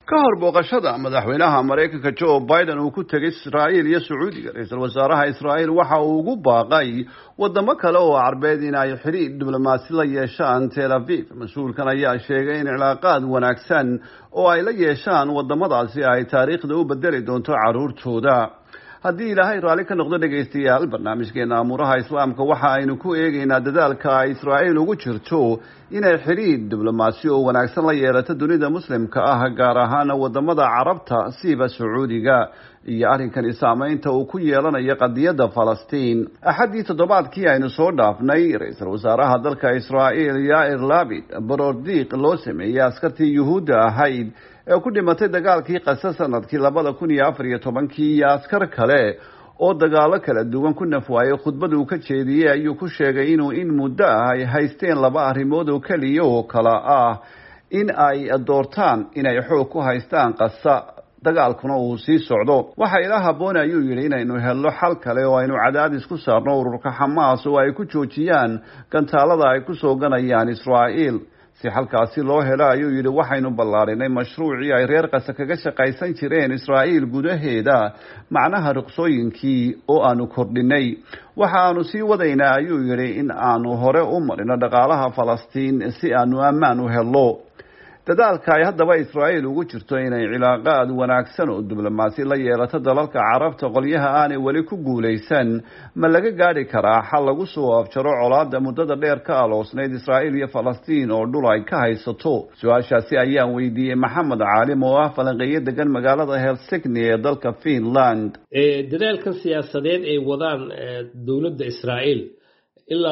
kahor booqashada madaxweynaha Mareykanka Joe Biden uu ku tagay Israa'iil iyo Sacuudiga ra'iisul wasaaraha Israa'iil waxa uu ugu baaqay wadamo kale oo Carbeed in ay xiriir diblomaasi la yeeshaan Tel Aviv. Mas'uulkan ayaa sheegay in cilaaqaad wanaagsan oo ay la yeeshaan wadamadaasi ay taariikhda u bedeli doonto caruurtooda. haddii ilaahay raali ka noqdo dhageystayaal barnaamijkeena amuuraha islaamka waxa aynu ku eegaynaa dadaalka ay Israa'iil ugu jirto inay xiriir diblomaasi oo wanaagsan la yeelato dunida muslimka ah gaar ahaan wadamada Carabta sida Sacuudiga iyo arrinkani saameynta uu ku yeelanayo qadiyadda Falastiin. Axadii toddobaadkii aynu soo dhaafnay ra'iisul wasaaraha dalka Israa'iil Yair Lapid baroordiiq loo sameeyay askartii Yuhuudda ahayd ee ku dhimatay dagaalkii Gaza sanadkii 2014 iyo askar kale oo dagaalo kala duwan ku nafwaayay khudbad uu ka jeediyay ayuu ku sheegay inuu in muddo ay haysteen laba arrimood oo kaliya oo kala ah in ay doortaan inay xoog ku haystaan Gaza dagaalkuna uu sii socdo. waxa ila haboon ayuu yiri inaynu helno xal kale oo aynu cadaadis ku saarno ururka Xamaas oo ay ku joojiyaan gantaalada ay ku soo ganayaan Israa'iil. si halkaasi loo helo ayuu yiri waxaynu ballaarinay mashruucii ay reer Gaza kaga shaqaysan jireen Israa'iil gudaheeda macnaha ruqsooyinkii oo aanu kordhinay. waxa aanu sii wadaynaa ayuu yiri in aanu hore u marino dhaqaalaha Falastiin si aanu ammaan u helo. dadaalka ay haddaba Israa'iil ugu jirto inay cilaaqaad wanaagsan oo diblomaasi la yeelato dalalka Carabta qolyaha aanay wali ku guuleysan ma laga gaari karaa xal lagu soo afjaro colaadda muddada dheer ka aloosnayd Israa'iil iyo Falastiin oo dhul ay ka haysato. su'aashaasi ayaan weydiiyay Maxamed Caalim oo ah falanqeeye degan magaalada Helsinki ee dalka Finland. dadaalkan siyaasadeed ay wadaan dawladda Israa'iil ilaa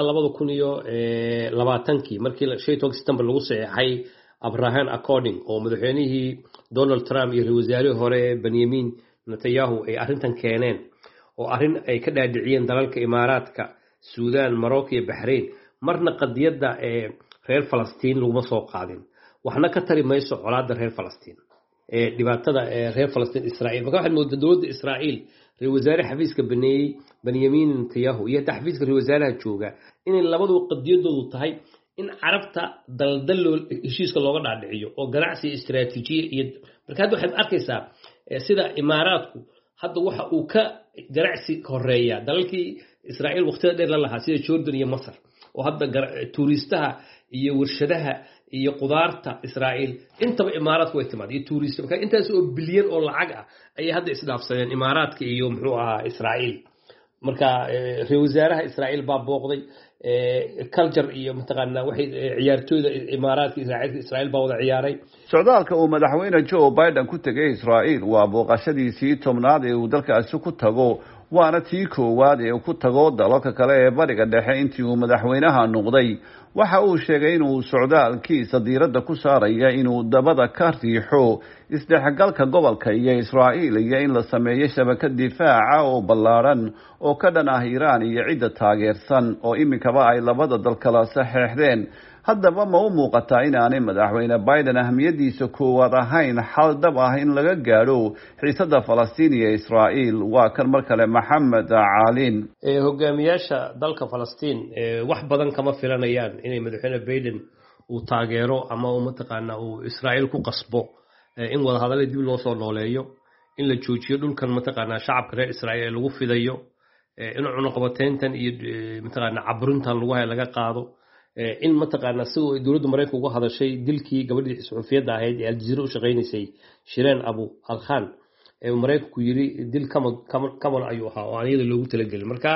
2020 markii 16 September lagu saxeexay Abraham Accord oo madaxweynihii Donald Trump iyo wasaarihii hore Benjamin Netanyahu ay arrintan keeneen oo arrin ay ka dhaadhiciyeen dalalka Imaaraadka, Suudaan, Morocco iyo Bahrain marna qadiyadda reer Falastiin lagu soo qaadin waxna ka tari mayso colaadda reer Falastiin dhibaatada reer Falastiin Israa'iil. marka waxa moodaa dawladda Israa'iil reer wasaare xafiiska Benjamin Netanyahu iyo xafiiska reer wasaaraha jooga in labadu qadiyadoodu tahay in Carabta daldal heshiiska looga dhaadhiciyo oo ganacsi istiraatiijiye iyo marka hadda waxaad arkaysaa sida Imaaraadku hadda waxa uu ka ganacsi horeeya dalalkii Israa'iil waqtiga dheer la lahaa sida Jordan iyo Masar oo hadda tuuristaha iyo warshadaha iyo qudaarta Israa'iil intaba Imaaraadku way timaad iyo tuurista marka intaas oo bilyan oo lacag ah ay hadda isdhaafsadeen Imaaraadka iyo muxuu ahaa Israa'iil. marka reer wasaaraha Israa'iil baa booqday culture iyo mataqaana waxay ciyaartooyda Imaaraadka Israa'iil baa wada ciyaaray. socdaalka uu madaxweyne Joe Biden ku tagay Israa'iil waa booqashadiisii 10aad ee uu dalkaasi ku tago waana tii koowaad ee uu ku tago dalalka kale ee bariga dhexe intii uu madaxweynaha noqday. waxa uu sheegay inuu socdaalkiisa diiradda ku saaraya inuu dabada ka riixo isdhexgalka gobolka iyo Israa'iil iyo in la sameeyo shabakad difaaca oo ballaaran oo ka dhan ah Iiraan iyo cidda taageersan oo iminkaba ay labada dal kala saxeexdeen. haddaba ma u muuqataa inaanay madaxweyne Biden ahmiyadiisa koowaad ahayn xal dhab ah in laga gaadho xiisadda Falastiin iyo Israa'iil? waa kan mar kale Maxamed Caalim. hogaamiyaasha dalka Falastiin wax badan kama filanayaan inay madaxweyne Biden uu taageero ama uu mataqaana uu Israa'iil ku qasbo in wada hadal dib loo soo nooleeyo in la joojiyo dhulkan mataqaana shacabka reer Israa'iil lagu fidayo in cunaqabateyntan iyo mataqaana cabrintan lagu hay laga qaado in mataqaana sidoo dawladda Mareykanka uga hadashay dilkii gabadhii suxuufiyadda ahayd ee Al Jazeera u shaqeynaysay Shireen Abu Al-Khan ee Mareykanku yiri dil kamal ayuu ahaa oo aaniyada loogu talagelin. marka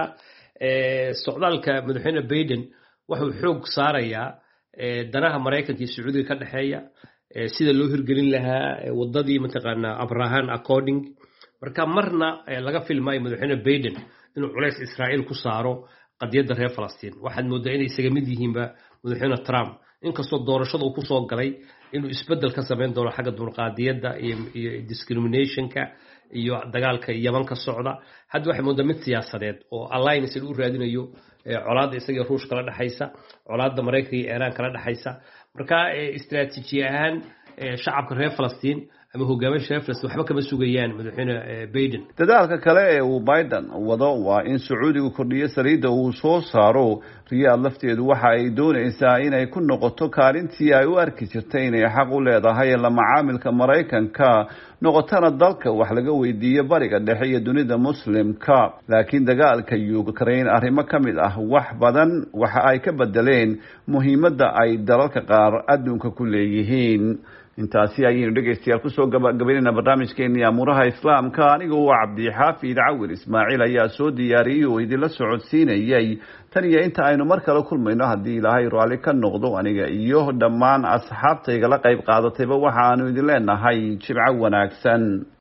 socdaalka madaxweyne Biden wuxuu xoog saarayaa danaha Mareykanka iyo Sacuudiga ka dhaxeeya sida loo hirgelin lahaa wadadii mataqaana Abraham Accord. marka marna laga filmay madaxweyne Biden inuu culays Israa'iil ku saaro qadiyadda reer Falastiin. waxaad moodaa inay isaga mid yihiinba madaxweyne Trump inkastoo doorashada uu ku soo galay inuu isbedel ka sameyn doono xagga dulqaadiyadda iyo discriminationka iyo dagaalka Yemen ka socda. hadda waxay moodaa mid siyaasadeed oo alliance uu raadinayo colaadda isaga Ruush kala dhaxaysa colaadda Mareykanka iyo Iiraan kala dhaxaysa. marka istiraatiiji ahaan shacabka reer Falastiin ama hogaamiyaasha Efras waxba kama sugayaan madaxweyne Biden. dadaalka kale ee uu Biden wado waa in Sacuudigu kordhiyo saliidda uu soo saaro. Riyaad lafteedu waxa ay doonaysaa inay ku noqoto kaalintii ay u arki jirtay inay xaq u leedahay la macaamilka Mareykanka, noqotana dalka wax laga weydiiyo bariga dhexe iyo dunida muslimka. laakiin dagaalka Ukraine arrimo kamid ah wax badan waxa ay ka bedeleen muhiimadda ay dalalka qaar adduunka ku leeyihiin. intaasi ayaynu dhegeystayaal kusoo gabagabaynayna barnaamijkeennii amuuraha islaamka. anigu waa Cabdixaafid Cawir Ismaaciil ayaa soo diyaariyey oo idinla socodsiinayay. tan iyo inta aynu mar kale kulmayno haddii Ilaahay raalli ka noqdo, aniga iyo dhammaan asxaabtayga la qayb qaadatayba waxaanu idin leenahay jimco wanaagsan.